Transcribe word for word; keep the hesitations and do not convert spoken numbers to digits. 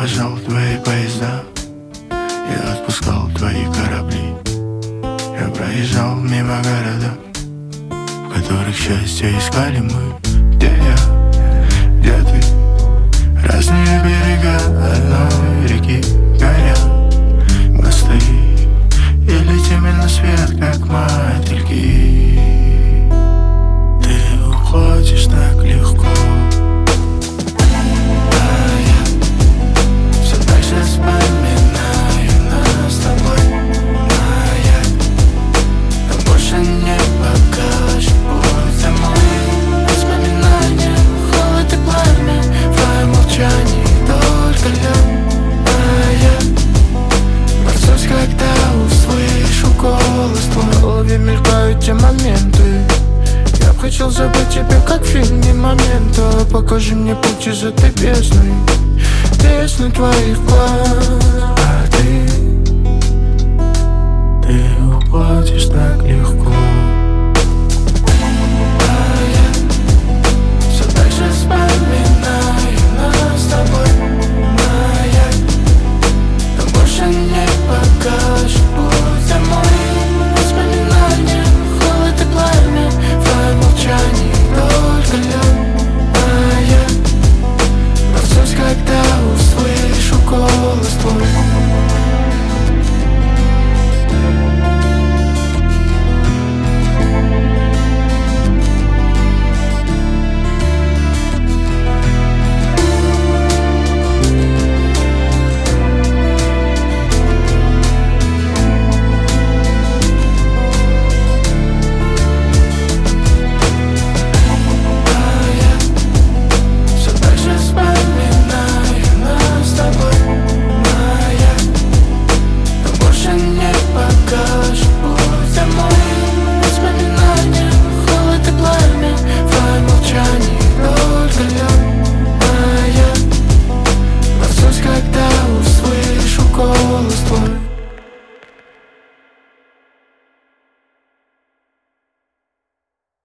провожал твои поезда, я отпускал твои корабли. Я проезжал мимо города, в которых счастье искали мы. Где я, где ты? Разные берега одной реки горят мосты, и летим на свет, как мотыльки. Ты уходишь так легко, а я все так же вспоминаю нас с тобой. Маяк, но больше не покажет путь домой. Воспоминания, холод и пламя, в твоем молчании только лед. А я борцусь, когда услышу голос твой. В голове мелькают те моменты. Я б хотел забыть тебя, как в фильме «Момента». Покажи мне путь из этой бездны, бездны твоих глаз. А ты, ты уходишь так легко.